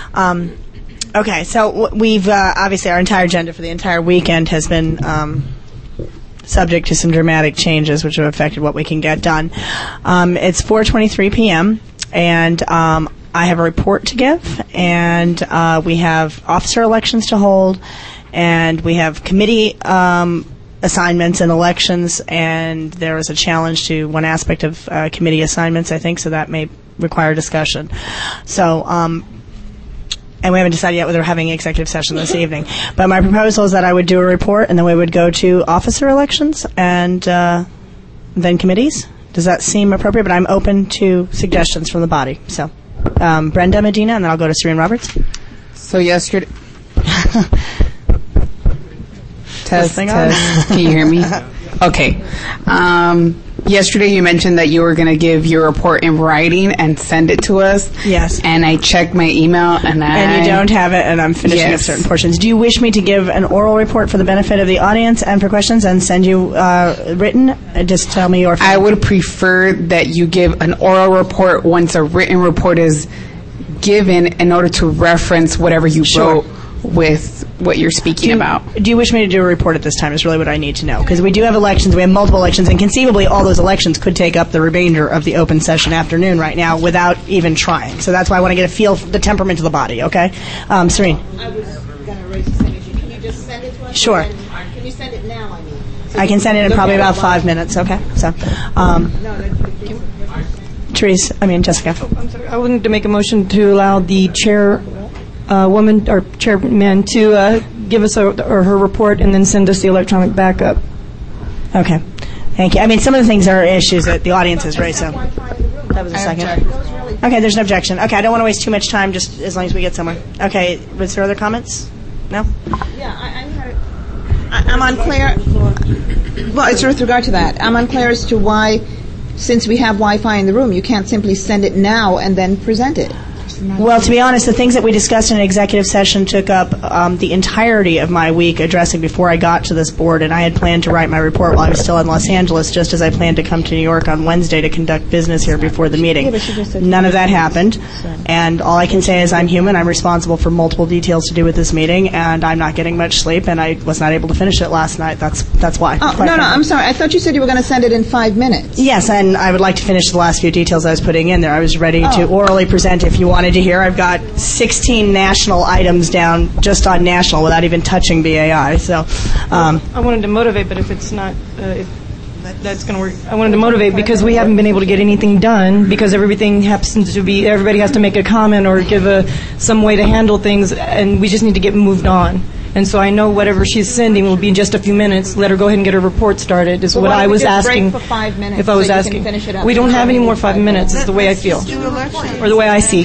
Okay, so we've obviously our entire agenda for the entire weekend has been subject to some dramatic changes which have affected what we can get done. It's 4:23 p.m. and I have a report to give, and we have officer elections to hold, and we have committee assignments and elections, and there is a challenge to one aspect of committee assignments, I think, so that may require discussion. So, and we haven't decided yet whether we're having an executive session this evening. But my proposal is that I would do a report, and then we would go to officer elections and then committees. Does that seem appropriate? But I'm open to suggestions from the body. So, Brenda Medina, and then I'll go to Serene Roberts. So yesterday... Test. Can you hear me? Okay. Yesterday you mentioned that you were going to give your report in writing and send it to us. Yes. And I checked my email and you don't have it, and I'm finishing up certain portions. Do you wish me to give an oral report for the benefit of the audience and for questions and send you written? Just tell me your... I would prefer that you give an oral report once a written report is given in order to reference whatever you wrote with what you're speaking about. Do you wish me to do a report at this time is really what I need to know. Because we do have elections, we have multiple elections, and conceivably all those elections could take up the remainder of the open session afternoon right now without even trying. So that's why I want to get a feel for the temperament of the body, okay? Serene. I was going to raise the same issue. Can you just send it to us? Sure. Can you send it now, I mean? So I can send it in probably about 5 minutes, okay? So, Jessica. I'm sorry. I wanted to make a motion to allow the woman or chairman to give us her report and then send us the electronic backup. Okay. Thank you. I mean, some of the things are issues that the audience has raised, so that was a second. Okay, there's an objection. Okay, I don't want to waste too much time, just as long as we get somewhere. Okay, was there other comments? No? Yeah, I'm unclear. Well, it's with regard to that. I'm unclear as to why, since we have Wi-Fi in the room, you can't simply send it now and then present it. Well, to be honest, the things that we discussed in an executive session took up the entirety of my week addressing before I got to this board, and I had planned to write my report while I was still in Los Angeles, just as I planned to come to New York on Wednesday to conduct business here before the meeting. None of that happened, and all I can say is I'm human. I'm responsible for multiple details to do with this meeting, and I'm not getting much sleep, and I was not able to finish it last night. That's why. Oh, no, I'm sorry. I thought you said you were going to send it in 5 minutes. Yes, and I would like to finish the last few details I was putting in there. I was ready to orally present if you wanted to hear. I've got 16 national items down just on national without even touching BAI. So, I wanted to motivate, but if it's not, if that's going to work, I wanted to motivate because we haven't been able to get anything done because everybody has to make a comment or give some way to handle things, and we just need to get moved on. And so I know whatever she's sending will be in just a few minutes. Let her go ahead and get her report started is what I was asking. Break for 5 minutes if I was asking. We don't have any more 5 minutes is the way I feel. Or the way I see.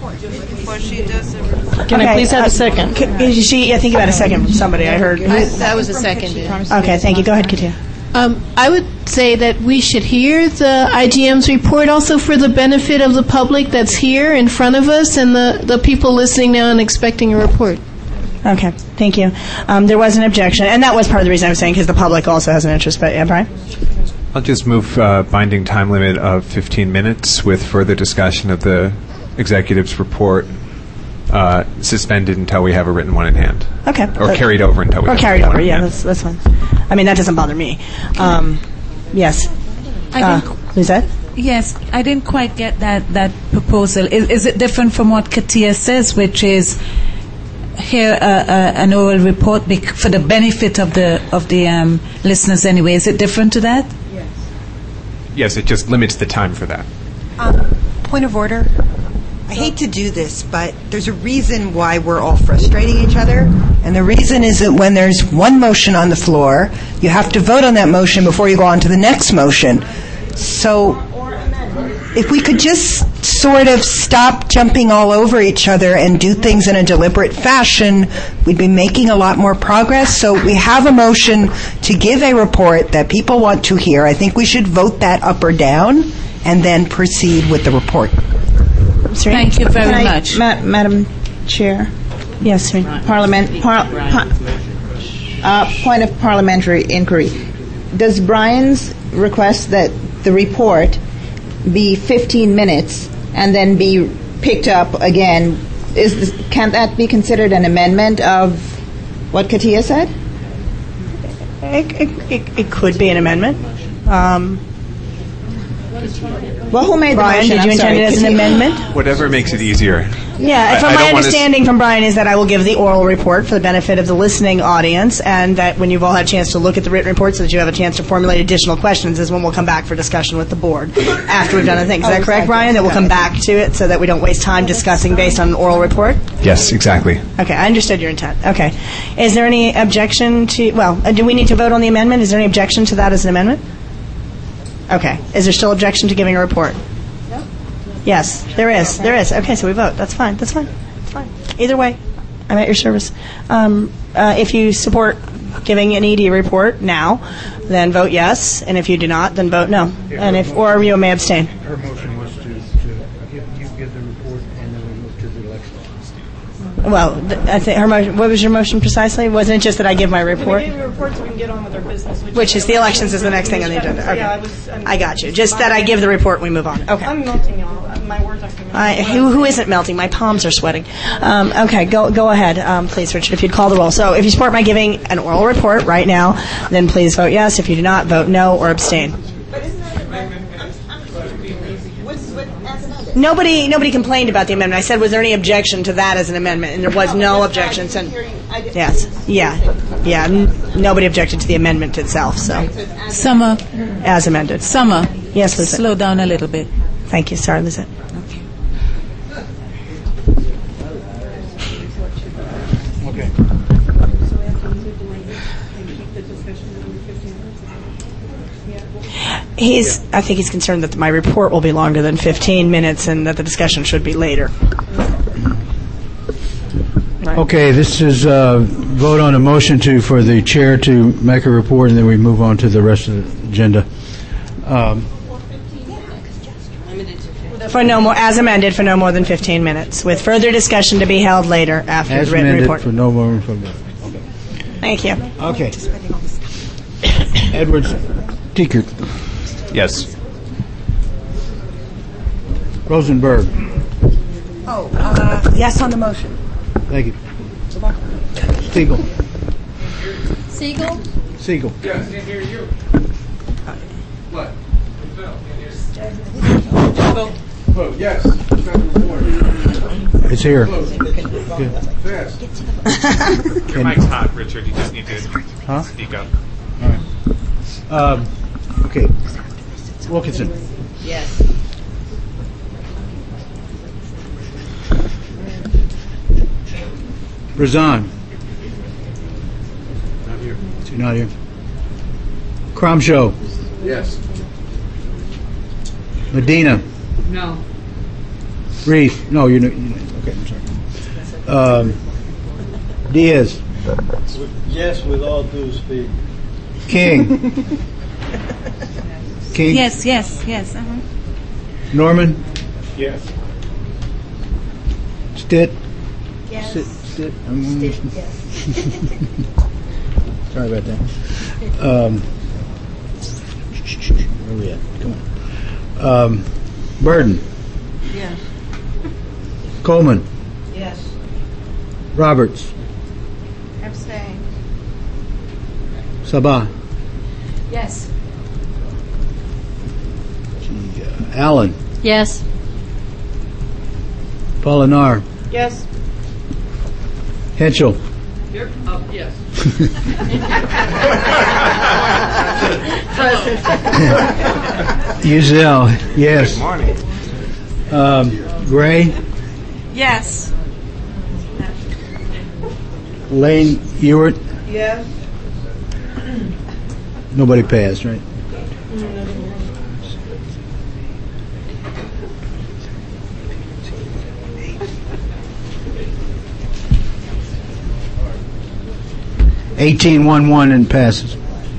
Can I please have a second? I think you had a second from somebody I heard. That was a second. Okay, thank you. Go ahead, Katia. I would say that we should hear the IGM's report also for the benefit of the public that's here in front of us and the people listening now and expecting a report. Okay, thank you. There was an objection, and that was part of the reason I was saying because the public also has an interest. But, Brian? I'll just move binding time limit of 15 minutes with further discussion of the executive's report suspended until we have a written one in hand. Okay. Or carried over until we have carried over, yeah, that's fine. I mean, that doesn't bother me. Yes. Lizette? Yes, I didn't quite get that proposal. Is it different from what Katia says, which is hear an oral report for the benefit of the listeners anyway? Is it different to that? Yes, it just limits the time for that. Point of order. I hate to do this, but there's a reason why we're all frustrating each other. And the reason is that when there's one motion on the floor, you have to vote on that motion before you go on to the next motion. So if we could just sort of stop jumping all over each other and do things in a deliberate fashion, we'd be making a lot more progress. So we have a motion to give a report that people want to hear. I think we should vote that up or down and then proceed with the report. Thank you very much. Madam Chair. Yes, sir. Point of parliamentary inquiry. Does Brian's request that the report be 15 minutes and then be picked up again can that be considered an amendment of what Katia said? It could be an amendment. Well, who made the Brian, motion? did you intend it as an amendment? Whatever makes it easier. Yeah, from my understanding from Brian is that I will give the oral report for the benefit of the listening audience, and that when you've all had a chance to look at the written report so that you have a chance to formulate additional questions is when we'll come back for discussion with the board after we've done the thing. Is that correct, Brian? That we'll come back to it so that we don't waste time discussing based on an oral report? Yes, exactly. Okay, I understood your intent. Okay. Is there any objection to, do we need to vote on the amendment? Is there any objection to that as an amendment? Okay. Is there still objection to giving a report? No. Yes, there is. There is. Okay, so we vote. That's fine. That's fine. That's fine. Either way, I'm at your service. If you support giving an ED report now, then vote yes, and if you do not, then vote no. Or you may abstain. Her motion was to give the report, and then we move to the election. Well, I think her motion. What was your motion precisely? Wasn't it just that I give my report? We give a report so we can get on with our business. Which is the elections is the next thing on the agenda. Okay. Yeah, I got you. Just that I give the report and we move on. Okay. I'm melting, y'all. My words aren't coming out. Who isn't melting? My palms are sweating. Okay, go ahead, please, Richard, if you'd call the roll. So if you support my giving an oral report right now, then please vote yes. If you do not, vote no or abstain. Nobody complained about the amendment. I said, was there any objection to that as an amendment? And there was no objection. Yes. Yeah. Nobody objected to the amendment itself. So. Summer. As amended. Summer. Yes, Lizette. Slow down a little bit. Thank you. Sorry, Lizette. Okay. I think he's concerned that my report will be longer than 15 minutes and that the discussion should be later. Right. Okay, this is vote on a motion for the chair to make a report, and then we move on to the rest of the agenda. For no more, as amended, for no more than 15 minutes, with further discussion to be held later after As the written amended report. for no more than 15 minutes. Thank you. Okay. Edwards Tiekert. Yes. Rosenberg. Yes on the motion. Thank you. Siegel. Siegel? Siegel. Yes, I hear you. What? Vote yes. It's here. Fast. Your mic's hot, Richard. You just need to speak up. All right. Okay. Wilkinson. Yes. Razan. Not here. Is he not here? Cromshow. Yes. Medina. No. Reese. No, you're not. Okay, I'm sorry. Diaz. Yes, with all due speed. King. King. Yes. Uh-huh. Norman. Yes. Stitt. Yes. Stitt. Stitt, yes. Sorry about that. Where are we at? Come on. Burden. Yes. Coleman. Yes. Roberts. Abstain. Sabah. Yes. Allen. Yes. Polinar. Yes. Henschel. Yes. Uzel. Yes. Good morning. Gray. Yes. Lane Ewart. Yes. Nobody passed, right? (18-1-1) and passes.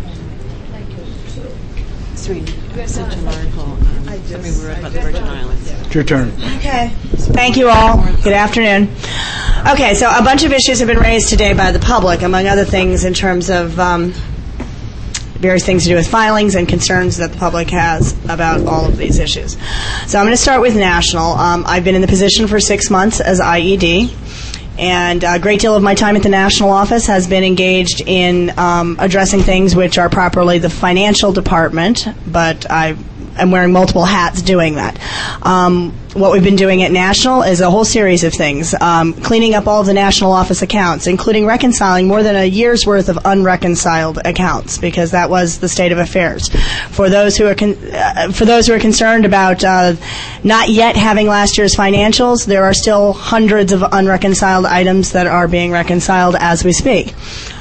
Sent an article. Somebody wrote about the Virgin Islands. It's your turn. Okay. Thank you all. Good afternoon. Okay, so a bunch of issues have been raised today by the public, among other things, in terms of various things to do with filings and concerns that the public has about all of these issues. So I'm going to start with national. I've been in the position for 6 months as IED. And a great deal of my time at the national office has been engaged in addressing things which are properly the financial department, but I'm wearing multiple hats doing that. What we've been doing at national is a whole series of things, cleaning up all of the national office accounts, including reconciling more than a year's worth of unreconciled accounts, because that was the state of affairs. For those who are concerned about not yet having last year's financials, there are still hundreds of unreconciled items that are being reconciled as we speak.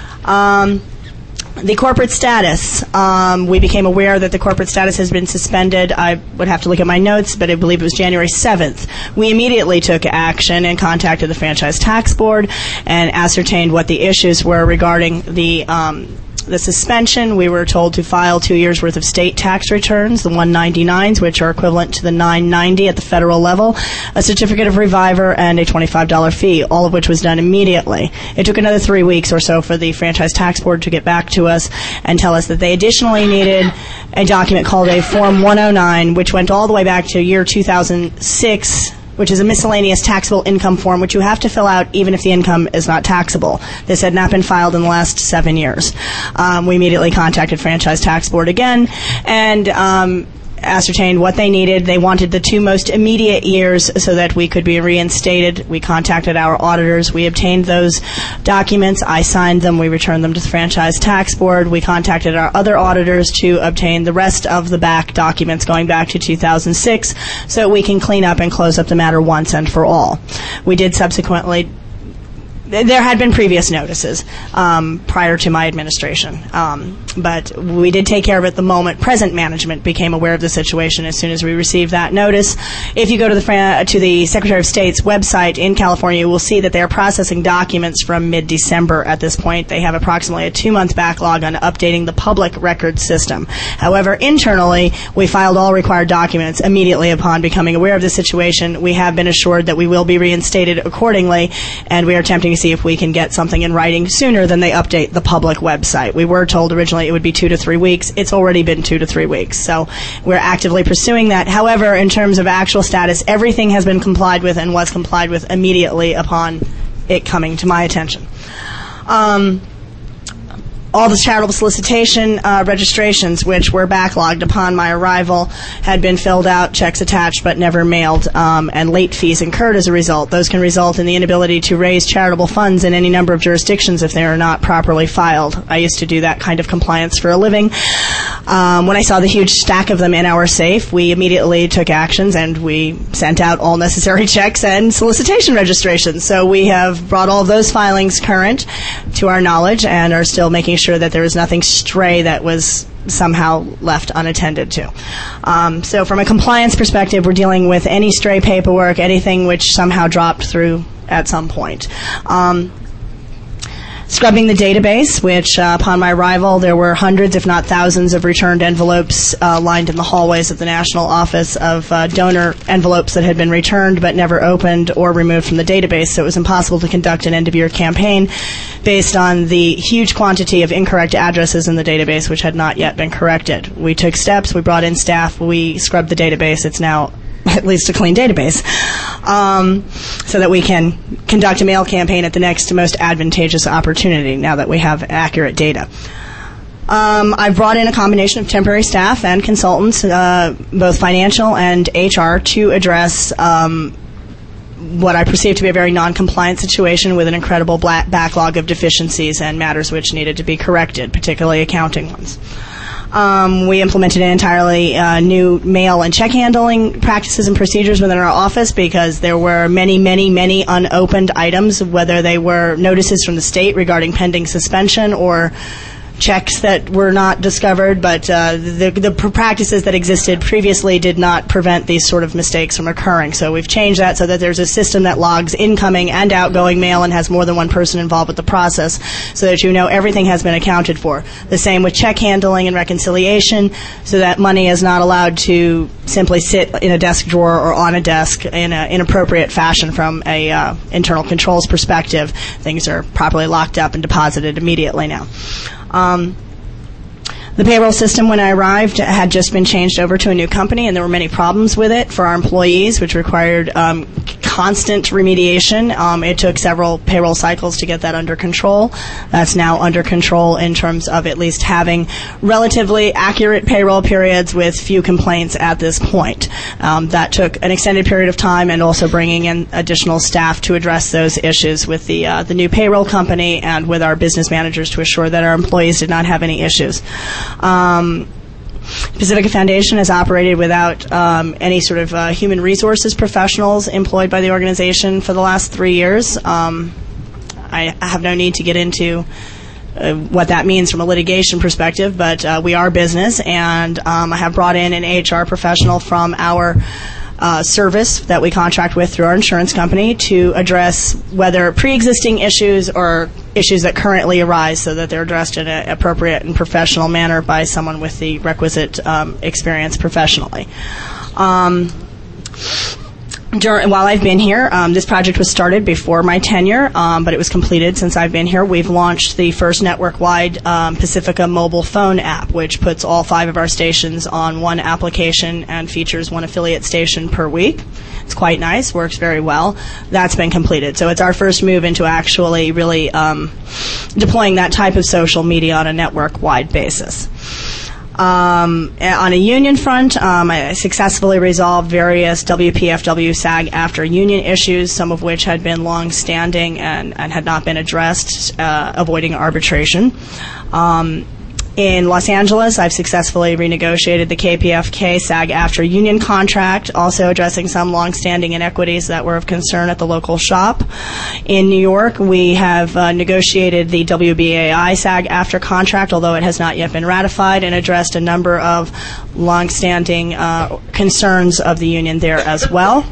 The corporate status. We became aware that the corporate status has been suspended. I would have to look at my notes, but I believe it was January 7th. We immediately took action and contacted the Franchise Tax Board and ascertained what the issues were regarding the suspension. We were told to file 2 years' worth of state tax returns, the 199s, which are equivalent to the 990 at the federal level, a certificate of reviver, and a $25 fee, all of which was done immediately. It took another 3 weeks or so for the Franchise Tax Board to get back to us and tell us that they additionally needed a document called a Form 109, which went all the way back to year 2006, which is a miscellaneous taxable income form, which you have to fill out even if the income is not taxable. This had not been filed in the last 7 years. We immediately contacted Franchise Tax Board again and ascertained what they needed. They wanted the 2 most immediate years so that we could be reinstated. We contacted our auditors. We obtained those documents. I signed them. We returned them to the Franchise Tax Board. We contacted our other auditors to obtain the rest of the back documents going back to 2006 so we can clean up and close up the matter once and for all. We did subsequently. There had been previous notices prior to my administration, but we did take care of it the moment present management became aware of the situation as soon as we received that notice. If you go to the Secretary of State's website in California, you will see that they are processing documents from mid-December at this point. They have approximately a 2-month backlog on updating the public record system. However, internally, we filed all required documents immediately upon becoming aware of the situation. We have been assured that we will be reinstated accordingly, and we are attempting to see if we can get something in writing sooner than they update the public website. We were told originally it would be 2 to 3 weeks. It's already been 2 to 3 weeks, so we're actively pursuing that. However, in terms of actual status, everything has been complied with and was complied with immediately upon it coming to my attention. All the charitable solicitation registrations, which were backlogged upon my arrival, had been filled out, checks attached, but never mailed, and late fees incurred as a result. Those can result in the inability to raise charitable funds in any number of jurisdictions if they are not properly filed. I used to do that kind of compliance for a living. When I saw the huge stack of them in our safe, we immediately took actions, and we sent out all necessary checks and solicitation registrations. So we have brought all of those filings current to our knowledge and are still making sure that there was nothing stray that was somehow left unattended to. So from a compliance perspective, we're dealing with any stray paperwork, anything which somehow dropped through at some point. Scrubbing the database, which upon my arrival there were hundreds, if not thousands, of returned envelopes lined in the hallways of the national office of donor envelopes that had been returned but never opened or removed from the database. So it was impossible to conduct an end-of-year campaign based on the huge quantity of incorrect addresses in the database which had not yet been corrected. We took steps. We brought in staff. We scrubbed the database. It's now at least a clean database, so that we can conduct a mail campaign at the next most advantageous opportunity now that we have accurate data. I've brought in a combination of temporary staff and consultants, both financial and HR, to address what I perceive to be a very non-compliant situation with an incredible backlog of deficiencies and matters which needed to be corrected, particularly accounting ones. We implemented an entirely new mail and check handling practices and procedures within our office because there were many, many, many unopened items, whether they were notices from the state regarding pending suspension or checks that were not discovered, but the practices that existed previously did not prevent these sort of mistakes from occurring. So we've changed that so that there's a system that logs incoming and outgoing mail and has more than one person involved with the process so that you know everything has been accounted for. The same with check handling and reconciliation so that money is not allowed to simply sit in a desk drawer or on a desk in an inappropriate fashion from a internal controls perspective. Things are properly locked up and deposited immediately now. The payroll system, when I arrived, had just been changed over to a new company, and there were many problems with it for our employees, which required constant remediation. It took several payroll cycles to get that under control. That's now under control in terms of at least having relatively accurate payroll periods with few complaints at this point. That took an extended period of time, and also bringing in additional staff to address those issues with the new payroll company and with our business managers to assure that our employees did not have any issues. Pacifica Foundation has operated without any sort of human resources professionals employed by the organization for the last 3 years. I have no need to get into what that means from a litigation perspective, but we are business, and I have brought in an HR professional from our service that we contract with through our insurance company to address whether pre-existing issues or issues that currently arise, so that they're addressed in an appropriate and professional manner by someone with the requisite experience professionally. While I've been here, this project was started before my tenure, but it was completed since I've been here. We've launched the first network-wide Pacifica mobile phone app, which puts all 5 of our stations on one application and features one affiliate station per week. It's quite nice, works very well. That's been completed. So it's our first move into actually really deploying that type of social media on a network-wide basis. On a union front, I successfully resolved various WPFW SAG-AFTRA union issues, some of which had been long-standing and had not been addressed, avoiding arbitration. In Los Angeles, I've successfully renegotiated the KPFK SAG-AFTRA union contract, also addressing some long-standing inequities that were of concern at the local shop. In New York, we have negotiated the WBAI SAG-AFTRA contract, although it has not yet been ratified, and addressed a number of long-standing concerns of the union there as well.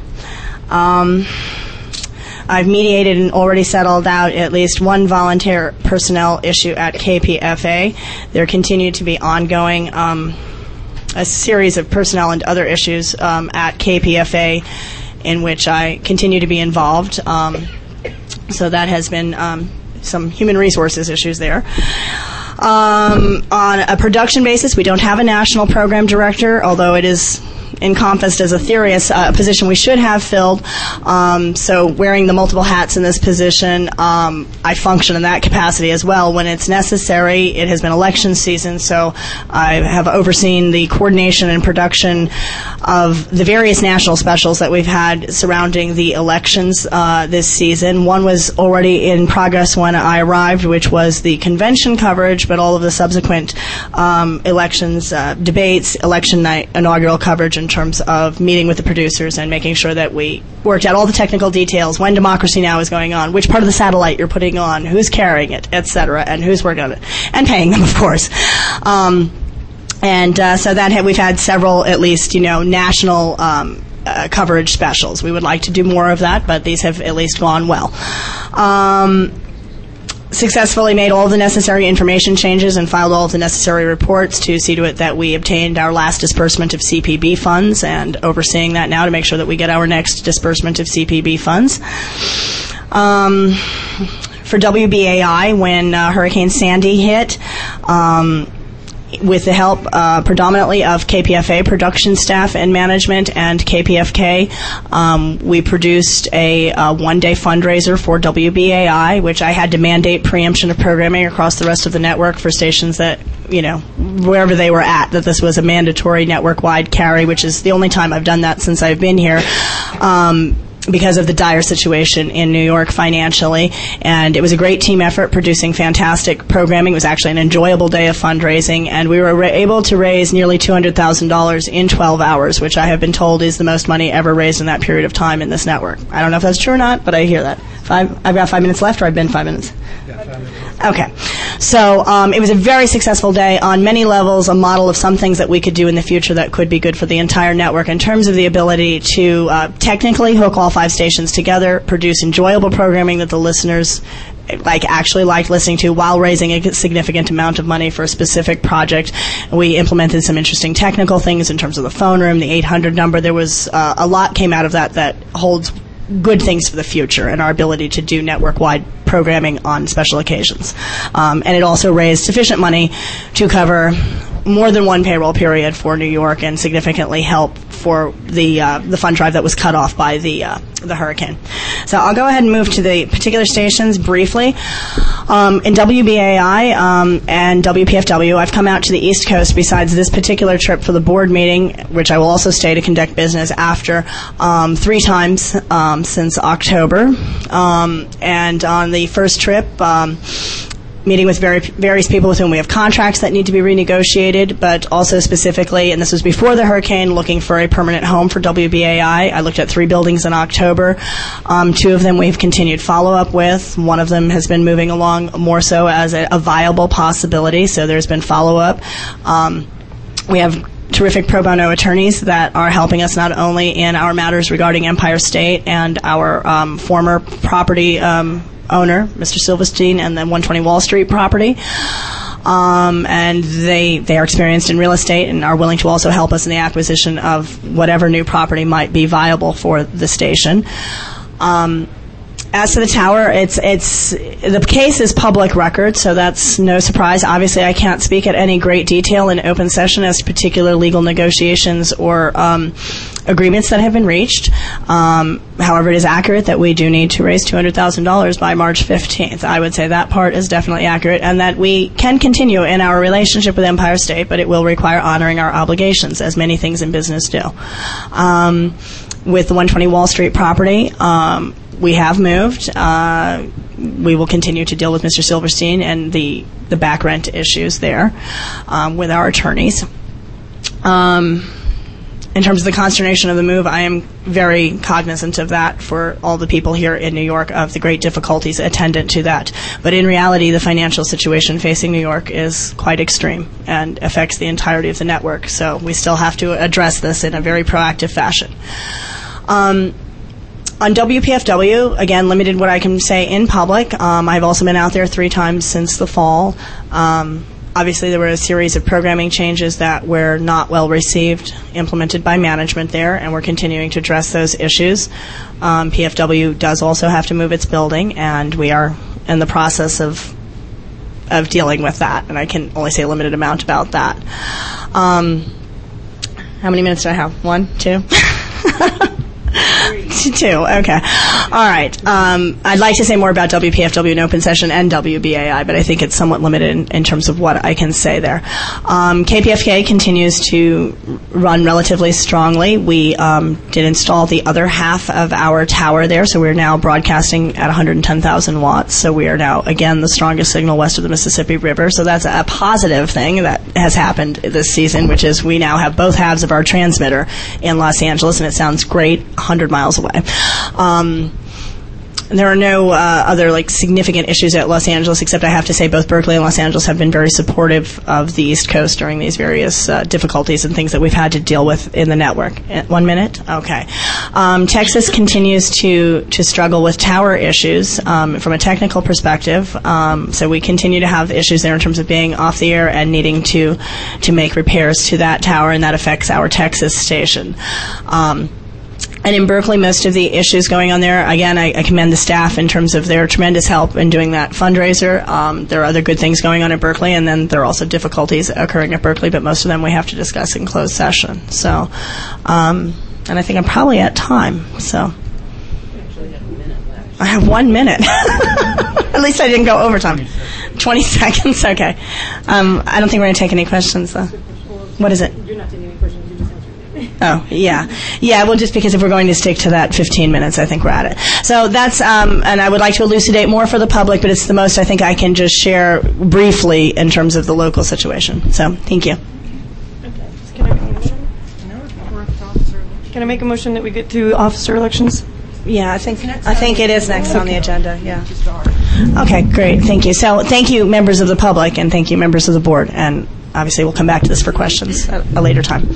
I've mediated and already settled out at least one volunteer personnel issue at KPFA. There continue to be ongoing a series of personnel and other issues at KPFA in which I continue to be involved. So that has been some human resources issues there. On a production basis, we don't have a national program director, although it is encompassed as a theory, a position we should have filled. So wearing the multiple hats in this position, I function in that capacity as well when it's necessary. It has been election season, so I have overseen the coordination and production of the various national specials that we've had surrounding the elections this season. One was already in progress when I arrived, which was the convention coverage, but all of the subsequent elections, debates, election night, inaugural coverage in terms of meeting with the producers and making sure that we worked out all the technical details, when Democracy Now! Is going on, which part of the satellite you're putting on, who's carrying it, et cetera, and who's working on it, and paying them, of course. So that we've had several, at least, national coverage specials. We would like to do more of that, but these have at least gone well. Successfully made all of the necessary information changes and filed all of the necessary reports to see to it that we obtained our last disbursement of CPB funds, and overseeing that now to make sure that we get our next disbursement of CPB funds. For WBAI, when Hurricane Sandy hit, with the help predominantly of KPFA production staff and management and KPFK, we produced a one-day fundraiser for WBAI, which I had to mandate preemption of programming across the rest of the network for stations that, wherever they were at, that this was a mandatory network-wide carry, which is the only time I've done that since I've been here. Because of the dire situation in New York financially. And it was a great team effort, producing fantastic programming. It was actually an enjoyable day of fundraising, and we were able to raise nearly $200,000 in 12 hours, which I have been told is the most money ever raised in that period of time in this network. I don't know if that's true or not, but I hear that. I've got 5 minutes left, or I've been 5 minutes? Yeah, 5 minutes. Okay. So it was a very successful day on many levels, a model of some things that we could do in the future that could be good for the entire network in terms of the ability to technically hook all 5 stations together, produce enjoyable programming that the listeners actually liked listening to while raising a significant amount of money for a specific project. We implemented some interesting technical things in terms of the phone room, the 800 number. There was a lot came out of that holds good things for the future and our ability to do network-wide programming on special occasions. And it also raised sufficient money to cover more than one payroll period for New York and significantly help for the fund drive that was cut off by the hurricane. So I'll go ahead and move to the particular stations briefly. In WBAI and WPFW, I've come out to the East Coast besides this particular trip for the board meeting, which I will also stay to conduct business after 3 times since October. And on the first trip, meeting with various people with whom we have contracts that need to be renegotiated, but also specifically, and this was before the hurricane, looking for a permanent home for WBAI. I looked at 3 buildings in October. 2 of them we've continued follow-up with. One of them has been moving along more so as a viable possibility, so there's been follow-up. We have terrific pro bono attorneys that are helping us not only in our matters regarding Empire State and our former property owner, Mr. Silverstein, and the 120 Wall Street property. And they are experienced in real estate and are willing to also help us in the acquisition of whatever new property might be viable for the station. As to the tower, the case is public record, so that's no surprise. Obviously, I can't speak at any great detail in open session as to particular legal negotiations or agreements that have been reached. However, it is accurate that we do need to raise $200,000 by March 15th. I would say that part is definitely accurate, and that we can continue in our relationship with Empire State, but it will require honoring our obligations, as many things in business do. With the 120 Wall Street property, we have moved. We will continue to deal with Mr. Silverstein and the back rent issues there with our attorneys. In terms of the consternation of the move, I am very cognizant of that for all the people here in New York, of the great difficulties attendant to that. But in reality, the financial situation facing New York is quite extreme and affects the entirety of the network. So we still have to address this in a very proactive fashion. On WPFW, again, limited what I can say in public. I've also been out there 3 times since the fall. Obviously, there were a series of programming changes that were not well received, implemented by management there, and we're continuing to address those issues. PFW does also have to move its building, and we are in the process of dealing with that, and I can only say a limited amount about that. How many minutes do I have? 1, 2? 2, okay. All right. I'd like to say more about WPFW in open session and WBAI, but I think it's somewhat limited in terms of what I can say there. KPFK continues to run relatively strongly. We did install the other half of our tower there, so we're now broadcasting at 110,000 watts. So we are now, again, the strongest signal west of the Mississippi River. So that's a positive thing that has happened this season, which is we now have both halves of our transmitter in Los Angeles, and it sounds great 100 miles away. There are no other significant issues at Los Angeles, except I have to say both Berkeley and Los Angeles have been very supportive of the East Coast during these various difficulties and things that we've had to deal with in the network. 1 minute? Okay. Texas continues to struggle with tower issues from a technical perspective. So we continue to have issues there in terms of being off the air and needing to make repairs to that tower, and that affects our Texas station. And in Berkeley, most of the issues going on there, again, I commend the staff in terms of their tremendous help in doing that fundraiser. There are other good things going on at Berkeley, and then there are also difficulties occurring at Berkeley, but most of them we have to discuss in closed session. So, and I think I'm probably at time, so. I have 1 minute. At least I didn't go overtime. 20 seconds, okay. I don't think we're going to take any questions, though. What is it? You're not taking any questions. You just answered it. Oh, yeah. Yeah, well, just because if we're going to stick to that 15 minutes, I think we're at it. So that's, and I would like to elucidate more for the public, but it's the most I think I can just share briefly in terms of the local situation. So, thank you. Can I make a motion that we get to officer elections? Yeah, I think it is next on the agenda. Yeah. Okay, great. Thank you. So, thank you, members of the public, and thank you, members of the board. And obviously, we'll come back to this for questions at a later time.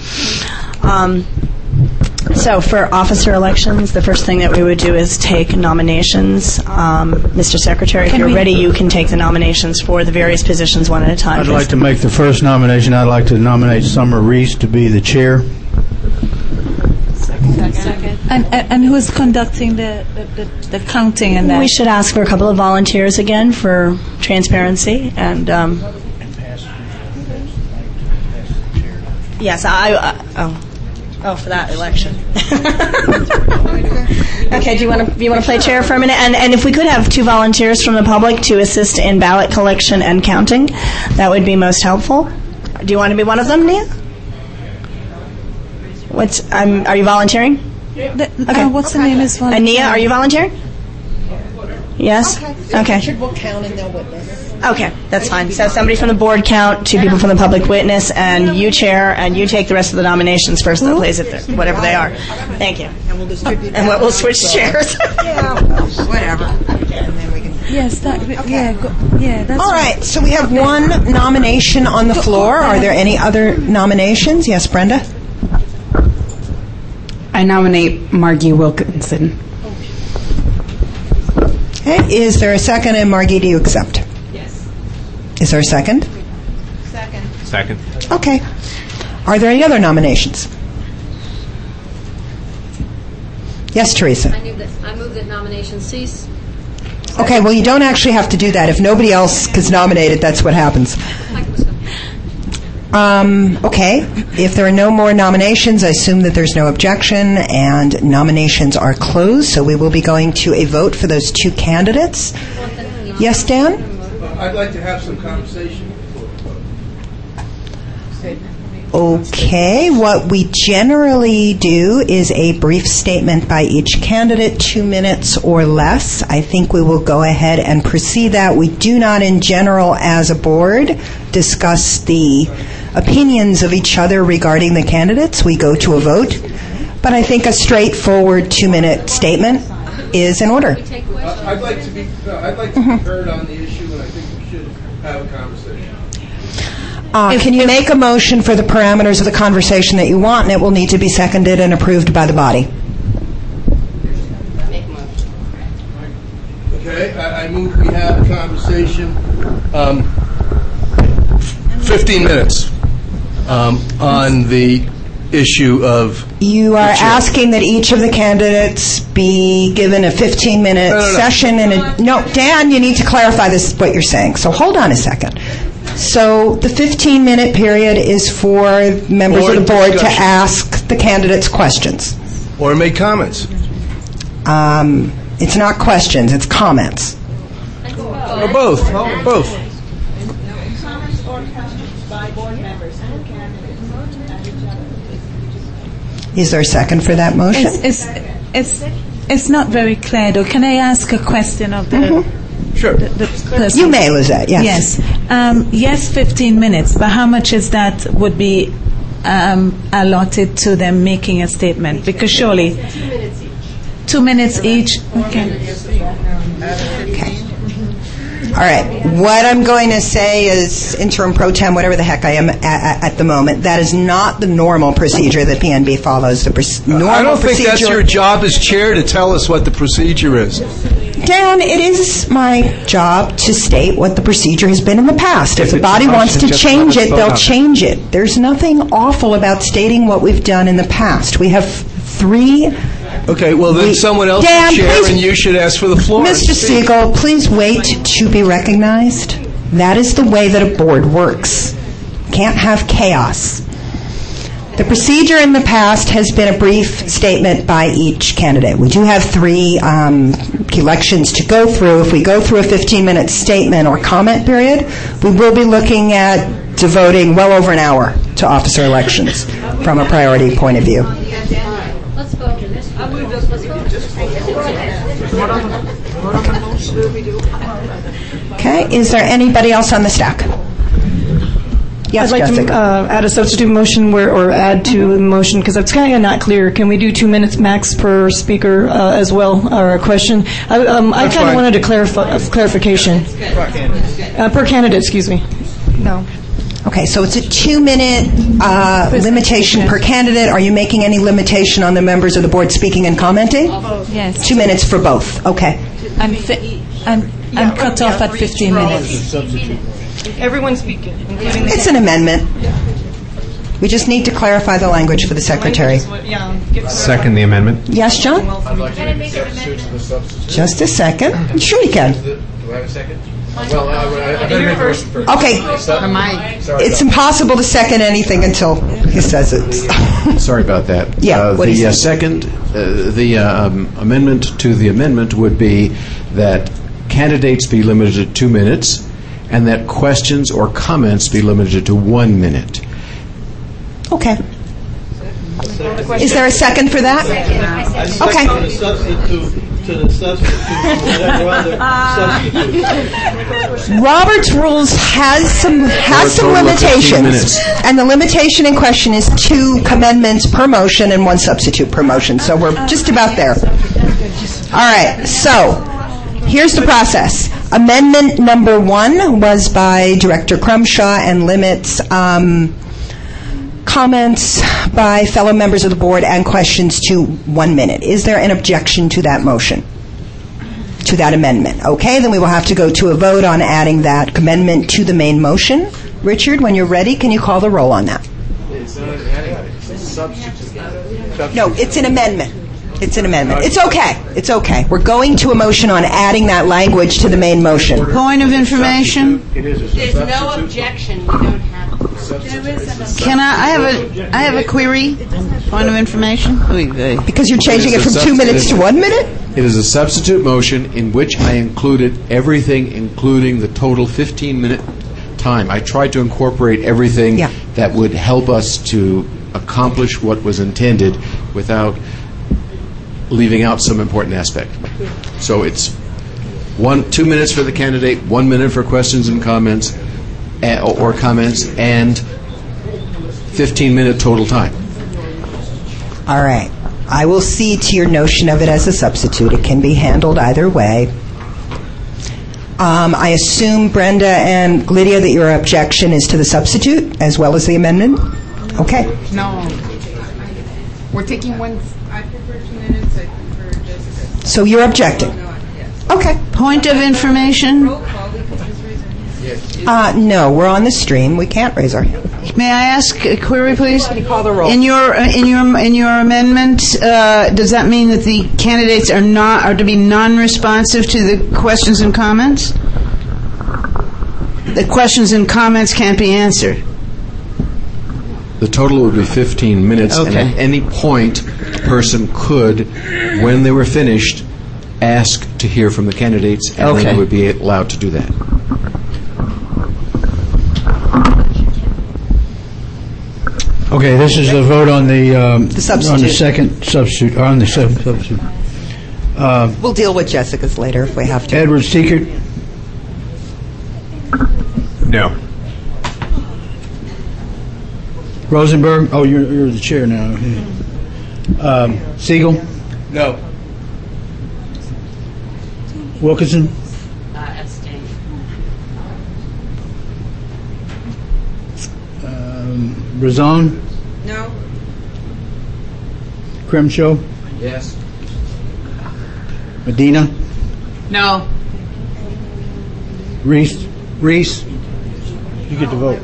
So, for officer elections, the first thing that we would do is take nominations. Mr. Secretary, if you're ready, you can take the nominations for the various positions one at a time. I'd like to make the first nomination. I'd like to nominate Summer Reese to be the chair. Second. And who's conducting the counting and that? We should ask for a couple of volunteers again for transparency and. Yes, for that election. Okay, do you want to play chair for a minute? And if we could have 2 volunteers from the public to assist in ballot collection and counting, that would be most helpful. Do you want to be one of them, Nia? Are you volunteering? Okay. What's the name is volunteering? Nia, are you volunteering? Yes? Okay. Richard will count and they'll witness. Okay, that's fine. So somebody from the board count, 2 people from the public witness, and you chair, and you take the rest of the nominations first in the place, whatever they are. Thank you. And we'll distribute. And we'll switch chairs. Yeah, whatever. And then we can. Yes, that's All right, so we have 1 nomination on the floor. Are there any other nominations? Yes, Brenda? I nominate Margie Wilkinson. Okay, is there a second? And Margie, do you accept? Yes. Is there a second? Second. Okay. Are there any other nominations? Yes, Teresa. I move that nominations cease. Okay, well, you don't actually have to do that. If nobody else is nominated, that's what happens. Okay, if there are no more nominations, I assume that there's no objection, and nominations are closed, so we will be going to a vote for those 2 candidates. Yes, Dan? I'd like to have some conversation. Okay, what we generally do is a brief statement by each candidate, 2 minutes or less. I think we will go ahead and proceed that. We do not, in general, as a board, discuss the opinions of each other regarding the candidates. We go to a vote. But I think a straightforward 2-minute statement is in order. I'd like to be heard on the issue, and I think we should have a conversation. Can you make a motion for the parameters of the conversation that you want, and it will need to be seconded and approved by the body? Okay, I move we have a conversation. 15 minutes on the issue of... You are asking that each of the candidates be given a 15-minute session. No, Dan, you need to clarify what you're saying. So hold on a second. So the 15-minute period is for members of the board to ask the candidates questions. Or make comments. It's not questions, it's comments. Or both. Both. Comments or questions by board members and candidates. Is there a second for that motion? It's not very clear, though. Can I ask a question of the... Sure. The person? You may, Lizette, yes. Yes, 15 minutes, but how much is that would be allotted to them making a statement? Because surely... 2 minutes each. Okay. All right. What I'm going to say is interim pro tem, whatever the heck I am at the moment. That is not the normal procedure that PNB follows. I don't think that's your job as chair to tell us what the procedure is. Dan, it is my job to state what the procedure has been in the past. If the body wants to change it, they'll change it. There's nothing awful about stating what we've done in the past. We have 3... Okay, well then someone else should chair and you should ask for the floor. Mr. Siegel, please wait to be recognized. That is the way that a board works. Can't have chaos. The procedure in the past has been a brief statement by each candidate. We do have 3 elections to go through. If we go through a 15-minute statement or comment period, we will be looking at devoting well over an hour to officer elections from a priority point of view. Let's vote. Okay, is there anybody else on the stack? Yes, I'd like Jessica. to add a substitute motion or add to the motion because it's kind of not clear. Can we do 2 minutes max per speaker as well, or a question? I kind of wanted a clarification. Per candidate, excuse me. No. Okay, so it's a 2-minute limitation per candidate. Are you making any limitation on the members of the board speaking and commenting? Yes. 2 minutes for both. Okay. I'm cut off at 15 minutes. Everyone's speaking, including It's an amendment. We just need to clarify the language for the secretary. Second the amendment. Yes, John? I'd like to make a suggestion to substitute. Just a second. Sure you can. Do I have a second? Well, I better make the motion first. Okay. It's impossible to second anything until he says it. Sorry about that. Yeah, what is the it? second, the amendment to the amendment would be that candidates be limited to 2 minutes, and that questions or comments be limited to 1 minute. Okay. Is there a second for that? Okay. To the substitute, whatever other substitute. Robert's rules has some limitations, and the limitation in question is 2 amendments per motion and 1 substitute per motion. So we're just about there. All right. So here's the process. Amendment number 1 was by Director Crumshaw and limits comments by fellow members of the board and questions to 1 minute. Is there an objection to that motion? To that amendment? Okay, then we will have to go to a vote on adding that amendment to the main motion. Richard, when you're ready, can you call the roll on that? It's not it's a substitute. No, it's an amendment. It's an amendment. It's okay. It's okay. We're going to a motion on adding that language to the main motion. Point of information. There's no objection. We don't have. Can I have a query? Point of information. Because you're changing it from 2 minutes to 1 minute? It is a substitute motion in which I included everything, including the total 15-minute time. I tried to incorporate everything that would help us to accomplish what was intended without leaving out some important aspect. So it's 2 minutes for the candidate, 1 minute for questions and comments, or comments, and 15-minute total time. All right. I will see to your notion of it as a substitute. It can be handled either way. I assume, Brenda and Lydia, that your objection is to the substitute as well as the amendment? Okay. No. We're taking one. I prefer 2 minutes. I prefer just. So you're objecting? Okay. Point of information. No, we're on the stream. We can't raise our hand. May I ask a query, please? Call the roll. In your amendment, does that mean that the candidates are to be non-responsive to the questions and comments? The questions and comments can't be answered. The total would be 15 minutes, and at any point, a person could, when they were finished, ask to hear from the candidates, and then they would be allowed to do that. Okay, this is a vote on the substitute. On the second substitute. On the second substitute. We'll deal with Jessica's later if we have to. Edward Seekert. No. Rosenberg. Oh, you're the chair now. Siegel. No. Wilkinson. Abstain. Razon. No. Crimshaw. Yes. Medina. No. Reese. You get to vote.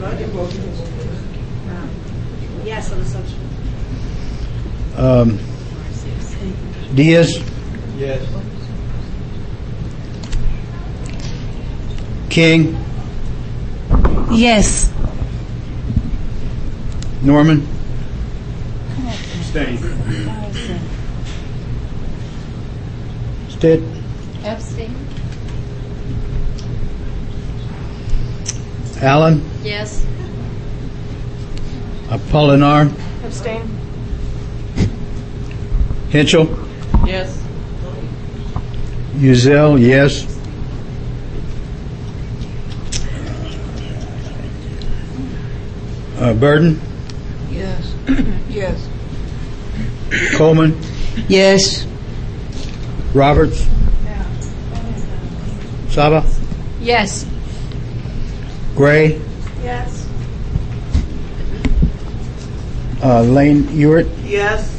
Yes, on the substitute. Diaz. Yes. King. Yes. Norman. Abstain. Stitt. Abstain. Allen. Yes. Apolinar. Abstain. Henschel. Yes. Uzel, yes. Burden. Yes. Yes. Coleman. Yes. Roberts. Saba. Yes. Gray. Yes. Lane Ewart. Yes.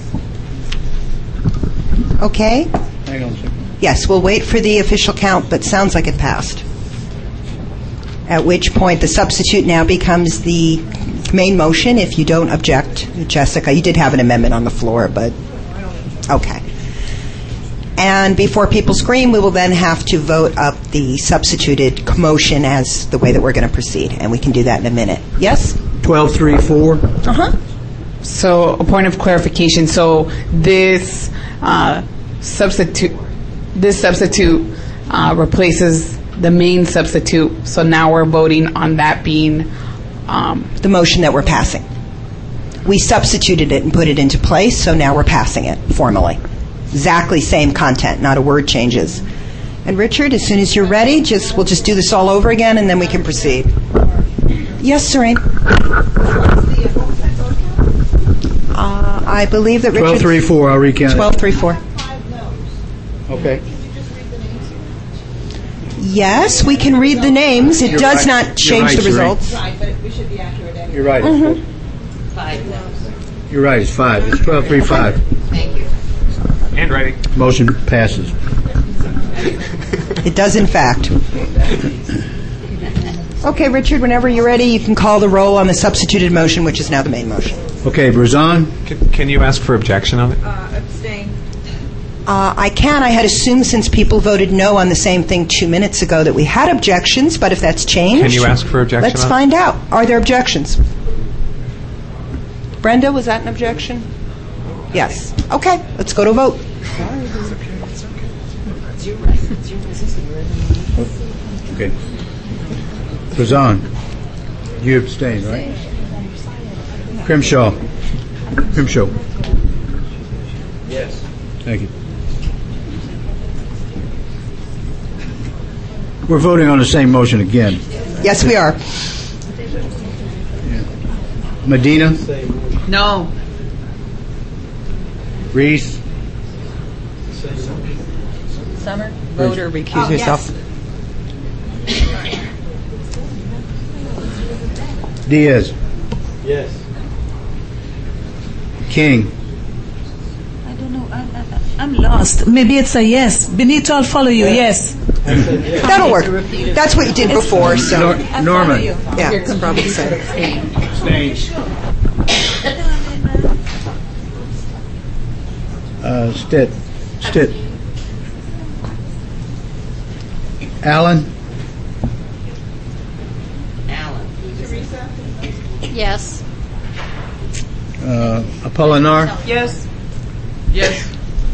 Okay. Hang on a second. Yes, we'll wait for the official count, but sounds like it passed. At which point the substitute now becomes the main motion if you don't object. Jessica, you did have an amendment on the floor, but okay. And before people scream, we will then have to vote up the substituted motion as the way that we're going to proceed. And we can do that in a minute. Yes? 1234. Uh-huh. So, a point of clarification. So, this substitute replaces the main substitute. So now we're voting on that being the motion that we're passing. We substituted it and put it into place, so now we're passing it formally. Exactly same content, not a word changes. And Richard, as soon as you're ready, we'll just do this all over again, and then we can proceed. Yes, Serene. I believe that Richard... 1234, I'll recount 1234. Okay. Yes, we can read the names. It does not change the results. Right, but we should be accurate anyway. You're right. Mm-hmm. 5 noes. You're right, it's 5. It's 1235. Thank you. Handwriting. Motion passes. It does, in fact. Okay, Richard, whenever you're ready, you can call the roll on the substituted motion, which is now the main motion. Okay, Brezan? Can you ask for objection on it? Abstain. I can. I had assumed since people voted no on the same thing 2 minutes ago that we had objections, but if that's changed... Can you ask for objection Let's on it? find out. Are there objections? Brenda, was that an objection? Yes. Okay, let's go to vote. Okay. Brezan? You abstain, right? Crimshaw? Yes. Thank you. We're voting on the same motion again. Yes, we are. Medina? No. Reese? Summer? Vote or recuse yourself. Diaz? Yes. King? I don't know. I'm lost. Maybe it's a yes. Benito, I'll follow you. Yes. That'll work. That's what you did before, so... Norman? Yeah, it's probably the same. Stitt? Allen? Yes. Apollinar? Yes. Yes.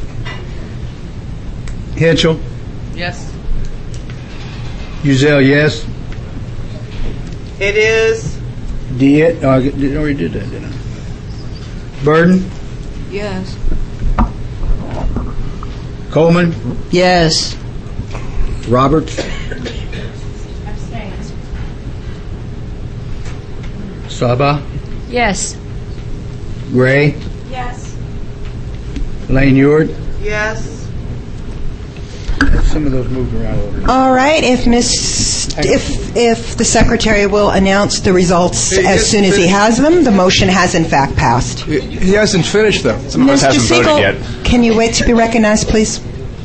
Henschel? Yes. Uzel, yes. It is. Diet? Oh, I already did that, didn't I? Burden? Yes. Coleman? Yes. Roberts? Saba? Yes. Gray? Yes. Lane Ewart? Yes. Some of those moved around a little bit. All right, if the secretary will announce the results as soon as he has them, the motion has in fact passed. He hasn't finished, though. Some of us Mr. haven't voted Siegel, yet. can you wait to be recognized, please?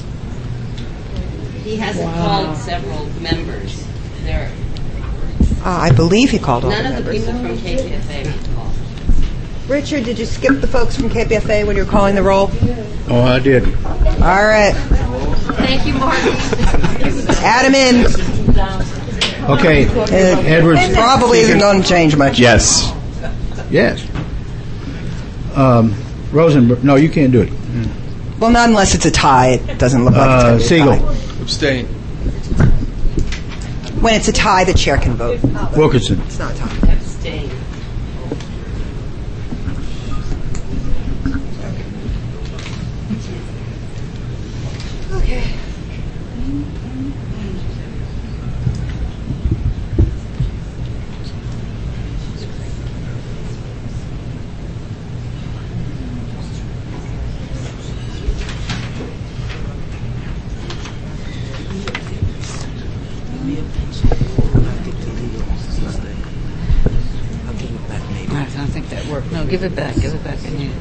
He hasn't called several members. There, I believe he called all the none of the members. people from KPFA have called. Richard, did you skip the folks from KPFA when you were calling the roll? Oh, I did. All right. Thank you, Marty. Add him in. Okay. Edwards? It probably isn't going to change much. Yes. Yes. Rosenberg? No, you can't do it. Well, not unless it's a tie. It doesn't look like it's going to be a Siegel? tie. Abstain. When it's a tie, the chair can vote. Wilkerson? It's not a tie. Abstain. Okay. I don't think that worked. No, give it back. Give it back in here.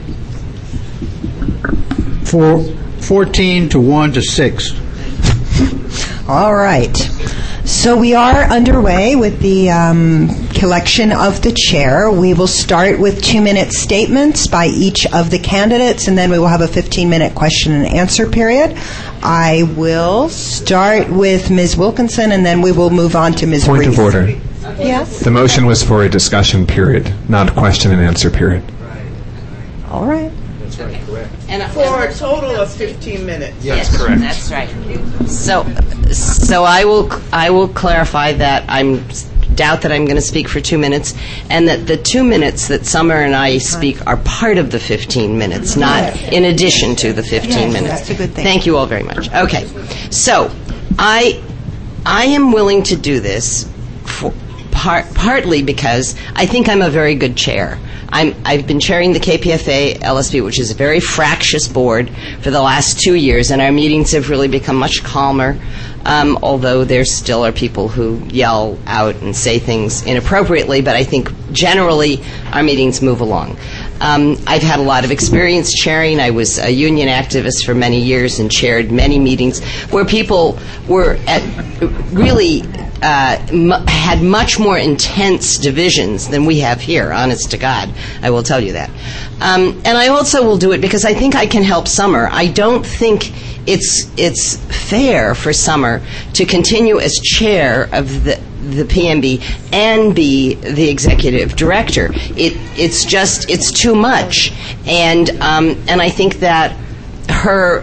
14 to 1 to 6. All right. So we are underway with the recollection of the chair. We will start with 2-minute statements by each of the candidates, and then we will have a 15-minute question and answer period. I will start with Ms. Wilkinson, and then we will move on to Ms. Point Reese. of order. Yes? The motion was for a discussion period, not a question and answer period. All right. That's right, correct. For a total of 15 minutes. Yes, correct. That's right. So I will clarify that I doubt that I'm going to speak for 2 minutes, and that the 2 minutes that Summer and I speak are part of the 15 minutes, not in addition to the 15 minutes. That's a good thing. Thank you all very much. Okay, so I am willing to do this partly because I think I'm a very good chair. I've been chairing the KPFA LSB, which is a very fractious board, for the last 2 years, and our meetings have really become much calmer, although there still are people who yell out and say things inappropriately, but I think generally our meetings move along. I've had a lot of experience chairing. I was a union activist for many years and chaired many meetings where people were really had much more intense divisions than we have here, honest to God. I will tell you that. And I also will do it because I think I can help Summer. I don't think it's fair for Summer to continue as chair of the PMB and be the executive director. It's too much, and I think that her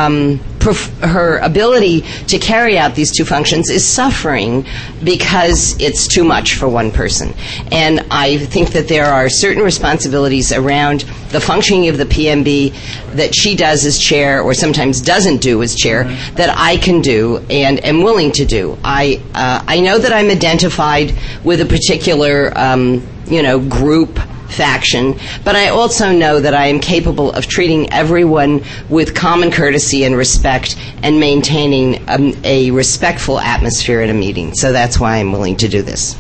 ability to carry out these two functions is suffering because it's too much for one person. And I think that there are certain responsibilities around the functioning of the PMB that she does as chair, or sometimes doesn't do as chair, that I can do and am willing to do. I know that I'm identified with a particular group faction, but I also know that I am capable of treating everyone with common courtesy and respect and maintaining a respectful atmosphere at a meeting. So that's why I'm willing to do this.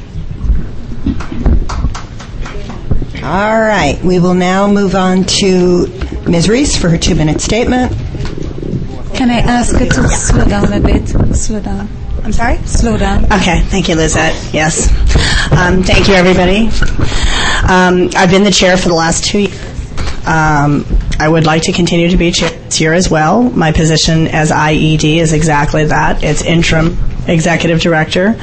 All right. We will now move on to Ms. Reese for her 2-minute statement. Can I ask her to slow down a bit? Slow down. I'm sorry? Slow down. Okay, thank you, Lizette. Yes. Thank you, everybody. I've been the chair for the last 2 years. I would like to continue to be chair this year as well. My position as IED is exactly that. It's interim executive director.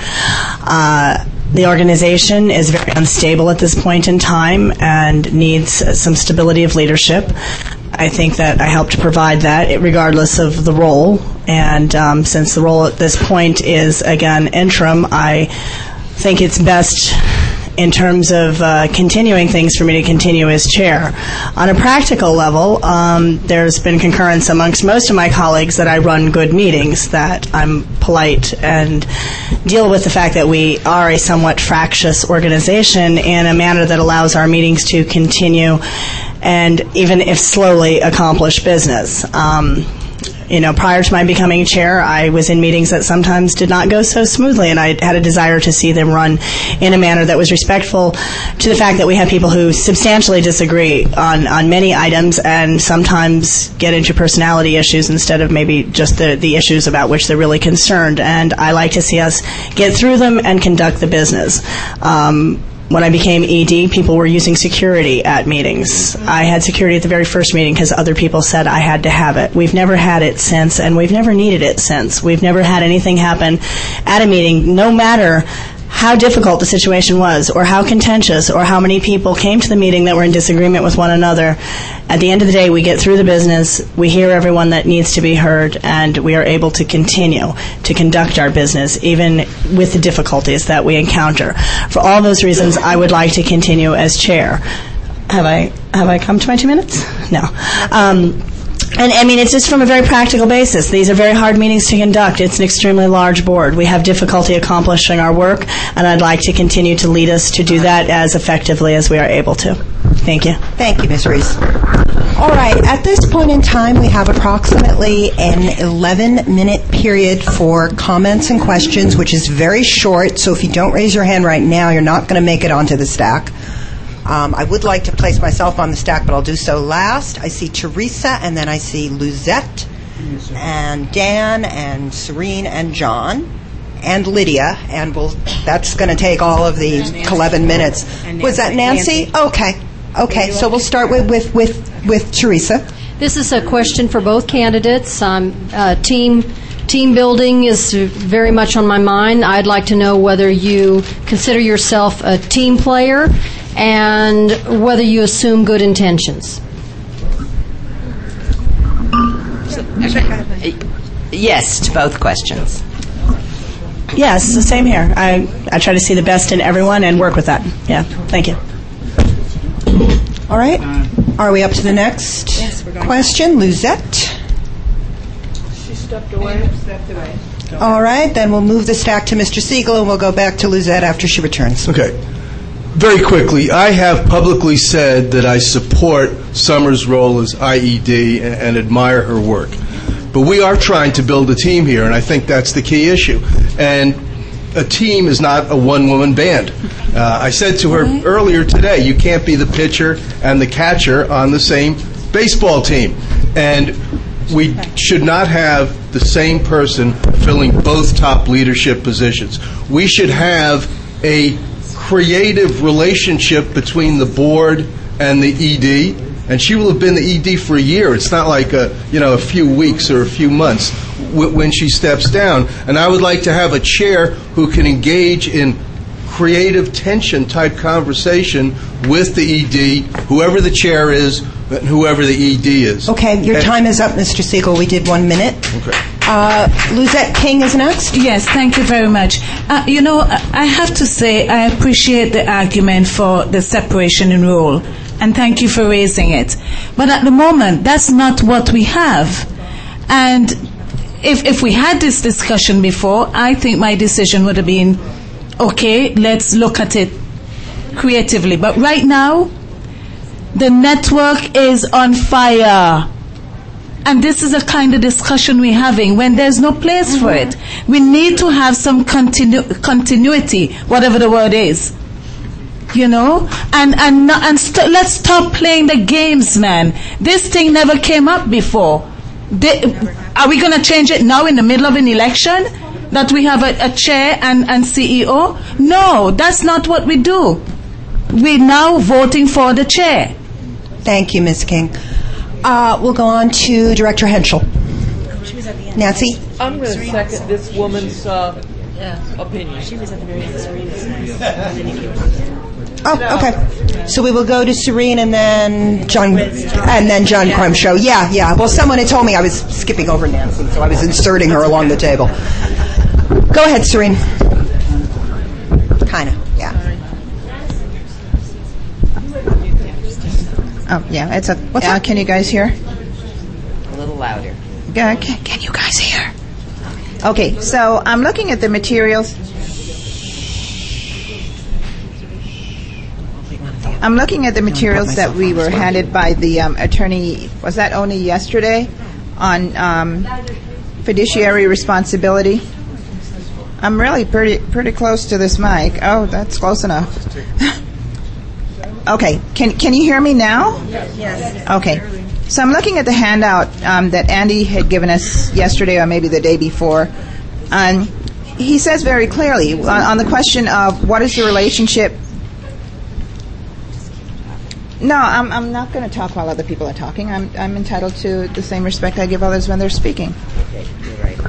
The organization is very unstable at this point in time and needs some stability of leadership. I think that I helped provide that regardless of the role. And since the role at this point is, again, interim, I think it's best in terms of continuing things for me to continue as chair. On a practical level, there's been concurrence amongst most of my colleagues that I run good meetings, that I'm polite and deal with the fact that we are a somewhat fractious organization in a manner that allows our meetings to continue and even if slowly accomplish business. Prior to my becoming chair, I was in meetings that sometimes did not go so smoothly, and I had a desire to see them run in a manner that was respectful to the fact that we have people who substantially disagree on many items and sometimes get into personality issues instead of maybe just the issues about which they're really concerned. And I like to see us get through them and conduct the business. When I became ED, people were using security at meetings. I had security at the very first meeting because other people said I had to have it. We've never had it since, and we've never needed it since. We've never had anything happen at a meeting, no matter how difficult the situation was or how contentious or how many people came to the meeting that were in disagreement with one another. At the end of the day, we get through the business, we hear everyone that needs to be heard, and we are able to continue to conduct our business even with the difficulties that we encounter. For all those reasons, I would like to continue as chair. Have I come to my 2 minutes? No. And I mean, it's just from a very practical basis. These are very hard meetings to conduct. It's an extremely large board. We have difficulty accomplishing our work, and I'd like to continue to lead us to do that as effectively as we are able to. Thank you. Thank you, Ms. Reese. All right. At this point in time, we have approximately an 11-minute period for comments and questions, which is very short. So if you don't raise your hand right now, you're not going to make it onto the stack. I would like to place myself on the stack, but I'll do so last. I see Teresa, and then I see Luzette, and Dan, and Serene, and John. and Lydia, and that's going to take all of the 11 minutes. Was that Nancy? Okay. So we'll start with Teresa. This is a question for both candidates. Team building is very much on my mind. I'd like to know whether you consider yourself a team player and whether you assume good intentions. Yes to both questions. Yes, the same here. I try to see the best in everyone and work with that. Yeah, thank you. All right. Are we up to the next question? Luzette? She stepped away. All right, then we'll move this back to Mr. Siegel, and we'll go back to Luzette after she returns. Okay. Very quickly, I have publicly said that I support Summer's role as IED and admire her work. But we are trying to build a team here, and I think that's the key issue. And a team is not a one-woman band. I said to her earlier today, you can't be the pitcher and the catcher on the same baseball team. And we should not have the same person filling both top leadership positions. We should have a creative relationship between the board and the ED. And she will have been the ED for a year. It's not like a few weeks or a few months when she steps down. And I would like to have a chair who can engage in creative tension type conversation with the ED, whoever the chair is, and whoever the ED is. Okay, your time is up, Mr. Siegel. We did 1 minute. Okay. Luzette King is next. Yes, thank you very much. I have to say I appreciate the argument for the separation in role. And thank you for raising it. But at the moment, that's not what we have. And if we had this discussion before, I think my decision would have been, okay, let's look at it creatively. But right now, the network is on fire. And this is a kind of discussion we're having when there's no place for it. We need to have some continuity, whatever the word is. Let's stop playing the games, man. This thing never came up before. Are we going to change it now in the middle of an election? That we have a chair and CEO? No, that's not what we do. We're now voting for the chair. Thank you, Ms. King. We'll go on to Director Henschel. Nancy? I'm going to second this woman's opinion. She was at the very end. Oh, okay. So we will go to Serene and then John Crumshow. Yeah. Well, someone had told me I was skipping over Nancy, so I was inserting her along the table. Go ahead, Serene. Kind of, yeah. Oh, yeah. It's a. Can you guys hear? A little louder. Can you guys hear? Okay. So I'm looking at the materials. I'm looking at the materials that we were handed by the attorney, was that only yesterday, on fiduciary responsibility. I'm really pretty close to this mic. Oh, that's close enough. Okay, can you hear me now? Yes. Okay, so I'm looking at the handout that Andy had given us yesterday or maybe the day before. He says very clearly on the question of what is the relationship. No, I'm not going to talk while other people are talking. I'm entitled to the same respect I give others when they're speaking. Okay, you're right.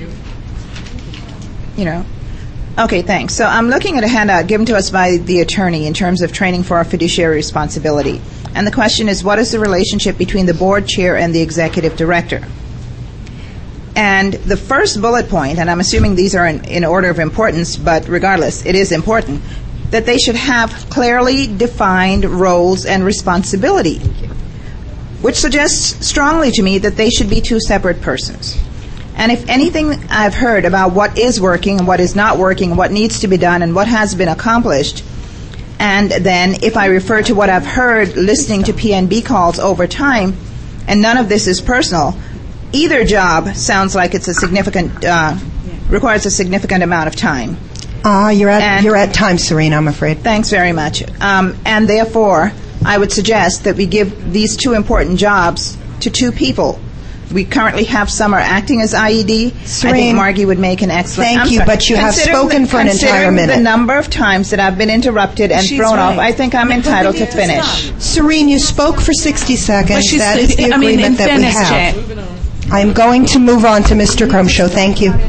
Okay, thanks. So I'm looking at a handout given to us by the attorney in terms of training for our fiduciary responsibility. And the question is, what is the relationship between the board chair and the executive director? And the first bullet point, and I'm assuming these are in order of importance, but regardless, it is important, that they should have clearly defined roles and responsibility, which suggests strongly to me that they should be two separate persons. And if anything I've heard about what is working and what is not working, what needs to be done and what has been accomplished, and then if I refer to what I've heard listening to PNB calls over time, and none of this is personal, either job sounds like it's requires a significant amount of time. You're at time, Serene, I'm afraid. Thanks very much. And therefore, I would suggest that we give these two important jobs to two people we currently have Summer acting as IED. I Serene, think Margie would make an excellent... thank I'm you, sorry. but you have Considering spoken for an entire minute. Considering the number of times that I've been interrupted and She's thrown off, right. I think I'm entitled to finish. Serene, you spoke for 60 seconds. she's- That is the I mean, in agreement that we fairness, have. I'm going to move on to Mr. Crumshow. Thank you.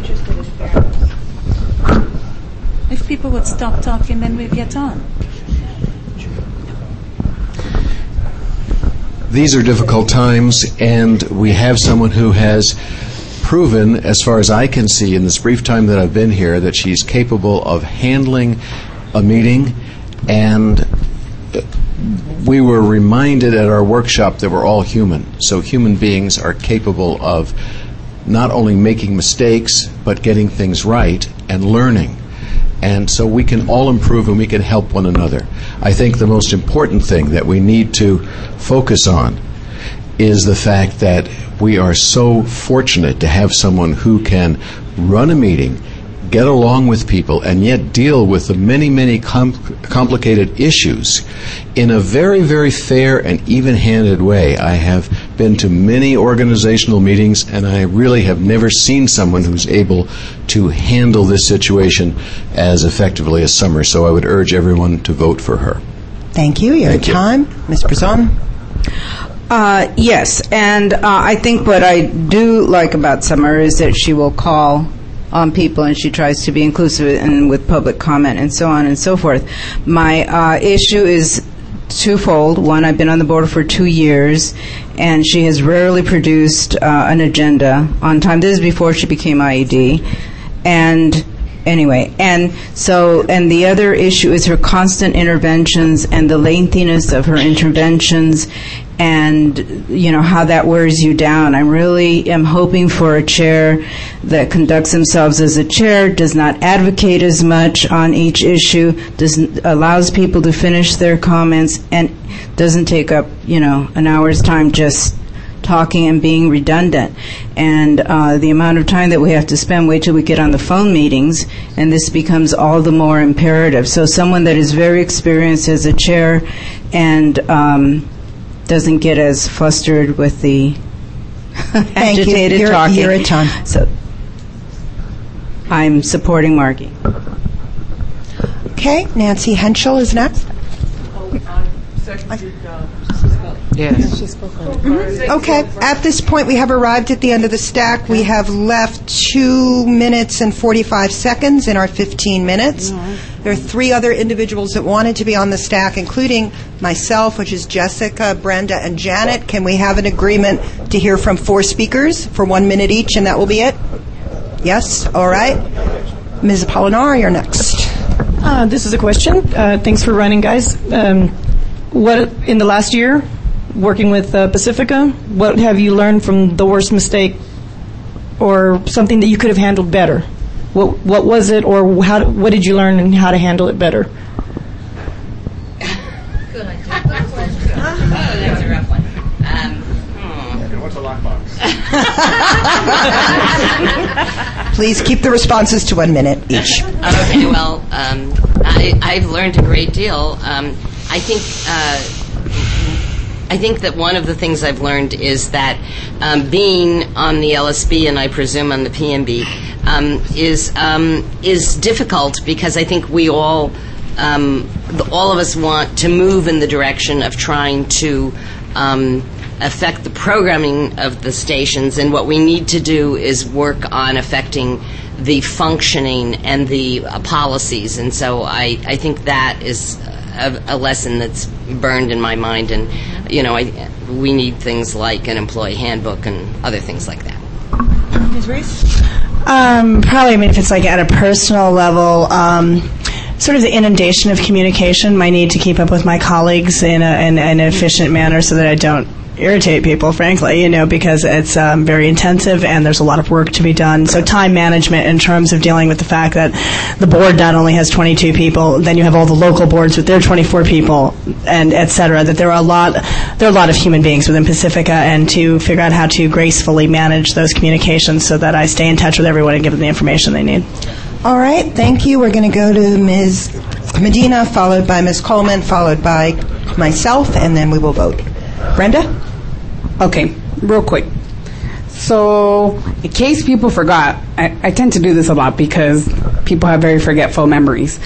If people would stop talking, then we'd get on. These are difficult times, and we have someone who has proven, as far as I can see in this brief time that I've been here, that she's capable of handling a meeting. And we were reminded at our workshop that we're all human. So human beings are capable of not only making mistakes, but getting things right and learning. And so we can all improve and we can help one another. I think the most important thing that we need to focus on is the fact that we are so fortunate to have someone who can run a meeting, get along with people, and yet deal with the many, many complicated issues in a very, very fair and even-handed way. I have been to many organizational meetings, and I really have never seen someone who's able to handle this situation as effectively as Summer. So I would urge everyone to vote for her. Thank you. Your time. Ms. Brazon. Yes, and I think what I do like about Summer is that she will call on people and she tries to be inclusive and with public comment and so on and so forth. My issue is twofold. One, I've been on the board for 2 years, and she has rarely produced an agenda on time. This is before she became IED. And anyway, and the other issue is her constant interventions and the lengthiness of her interventions, and how that wears you down. I really am hoping for a chair that conducts themselves as a chair, does not advocate as much on each issue, allows people to finish their comments, and doesn't take up an hour's time just talking and being redundant. And the amount of time that we have to spend, wait till we get on the phone meetings, and this becomes all the more imperative. So someone that is very experienced as a chair and doesn't get as flustered with the agitated talking. You're at time. So I'm supporting Margie. Okay, Nancy Henschel is next. Yes. Okay. At this point, we have arrived at the end of the stack. We have left 2 minutes and 45 seconds in our 15 minutes. There are 3 other individuals that wanted to be on the stack, including myself, which is Jessica, Brenda, and Janet. Can we have an agreement to hear from 4 speakers for 1 minute each, and that will be it? Yes? All right. Ms. Apolinar, you're next. This is a question. Thanks for running, guys. What in the last year, working with Pacifica, what have you learned from the worst mistake, or something that you could have handled better? What was it, or what did you learn and how to handle it better? Good idea. That's a rough one. What's a lockbox? Please keep the responses to 1 minute each. Okay, well, I've learned a great deal. I think that one of the things I've learned is that being on the LSB and I presume on the PMB is difficult, because I think we all of us want to move in the direction of trying to affect the programming of the stations, and what we need to do is work on affecting the functioning and the policies. And so I think that is a lesson that's burned in my mind, and we need things like an employee handbook and other things like that. Ms. Reese? Probably, if it's like at a personal level, sort of the inundation of communication, my need to keep up with my colleagues in an efficient manner so that I don't irritate people, frankly, because it's very intensive and there's a lot of work to be done. So time management in terms of dealing with the fact that the board not only has 22 people, then you have all the local boards with their 24 people, and et cetera, that there are a lot of human beings within Pacifica, and to figure out how to gracefully manage those communications so that I stay in touch with everyone and give them the information they need. All right, thank you. We're going to go to Ms. Medina, followed by Ms. Coleman, followed by myself, and then we will vote. Brenda? Okay, real quick. So, in case people forgot, I tend to do this a lot because people have very forgetful memories.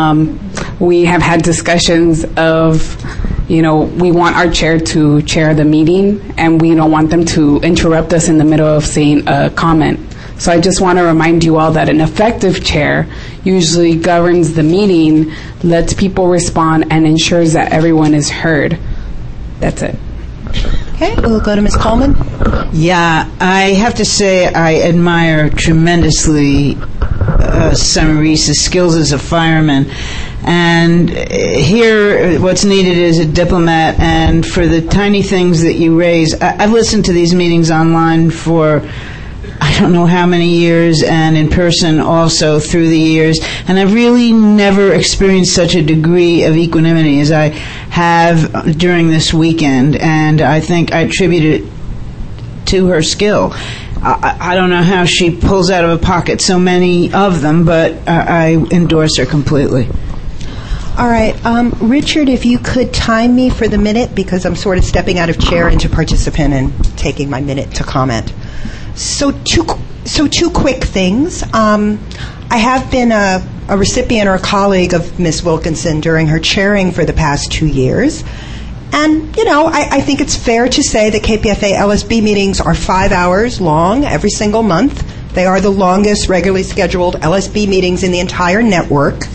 We have had discussions of, we want our chair to chair the meeting, and we don't want them to interrupt us in the middle of saying a comment. So I just want to remind you all that an effective chair usually governs the meeting, lets people respond, and ensures that everyone is heard. That's it. Okay, we'll go to Ms. Coleman. Yeah, I have to say I admire tremendously Summer Reese's skills as a fireman. And here, what's needed is a diplomat. And for the tiny things that you raise, I've listened to these meetings online for I don't know how many years, and in person also through the years, and I've really never experienced such a degree of equanimity as I have during this weekend, and I think I attribute it to her skill. I don't know how she pulls out of a pocket so many of them, but I endorse her completely. All right. Richard, if you could time me for the minute, because I'm sort of stepping out of chair into participant and taking my minute to comment. So two quick things. I have been a recipient or a colleague of Ms. Wilkinson during her chairing for the past 2 years. And, I think it's fair to say that KPFA LSB meetings are 5 hours long every single month. They are the longest regularly scheduled LSB meetings in the entire network.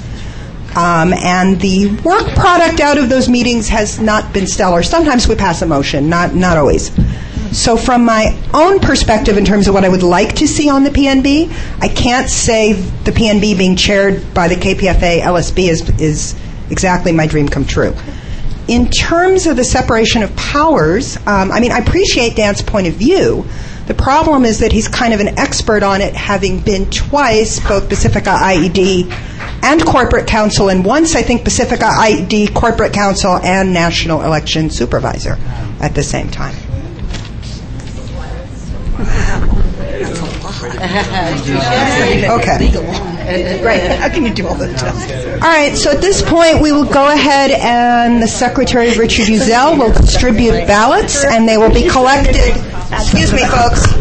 And the work product out of those meetings has not been stellar. Sometimes we pass a motion, not always. So from my own perspective in terms of what I would like to see on the PNB, I can't say the PNB being chaired by the KPFA LSB is exactly my dream come true. In terms of the separation of powers, I appreciate Dan's point of view. The problem is that he's kind of an expert on it, having been twice both Pacifica IED and corporate counsel, and once, I think, Pacifica IED corporate counsel and national election supervisor at the same time. Okay. Right. How can you do all that stuff? All right. So at this point, we will go ahead and the Secretary, Richard Uzel, will distribute ballots, and they will be collected. Excuse me, folks.